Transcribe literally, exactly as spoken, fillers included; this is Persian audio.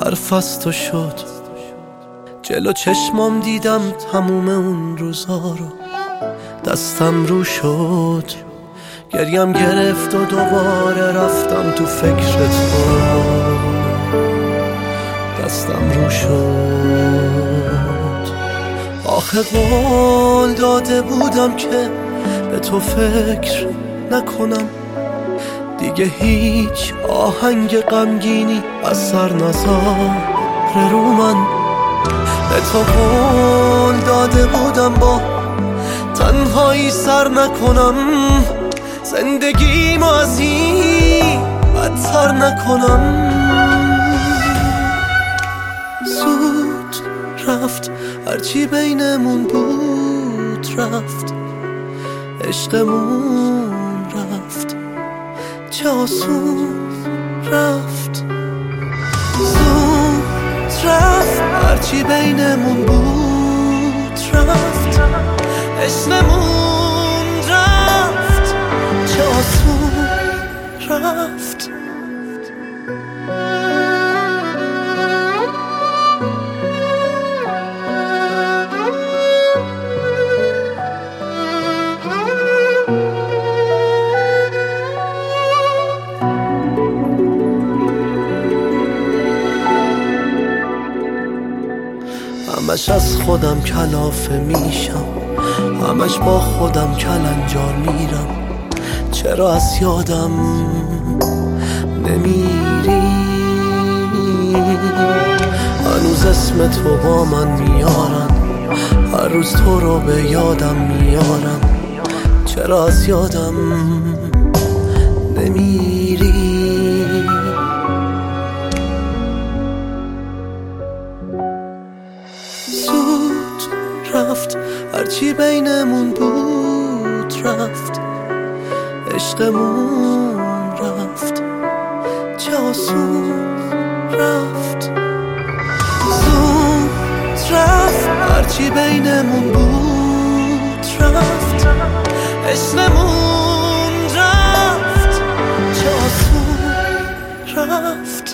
حرف از تو شد، جلو چشمام دیدم تموم اون روزا رو. دستم رو شد، گریم گرفت و دوباره رفتم تو فکر تو. دستم رو شد، آخه قول داده بودم که به تو فکر نکنم دیگه، هیچ آهنگ غمگینی اثر نذاره رو من. به تو قول داده بودم با تنهایی سر نکنم، زندگیمو از این بدتر نکنم. زود رفت هرچی بینمون بود، رفت عشقمون رفت، چه آسون رفت. زود رفت هرچی بینمون بود، رفت عشقمون رفت، چه آسون رفت. همش از خودم کلافه میشم، همش با خودم کلنجار میرم. چرا از یادم نمیری؟ هنوز اسم تو با من میارن، هر روز تو رو به یادم میارن. چرا از یادم نمیری؟ زود رفت هرچی بینمون بود، رفت عشقمون رفت، چه آسون رفت. زود رفت هرچی بینمون بود، رفت عشقمون رفت، چه آسون رفت.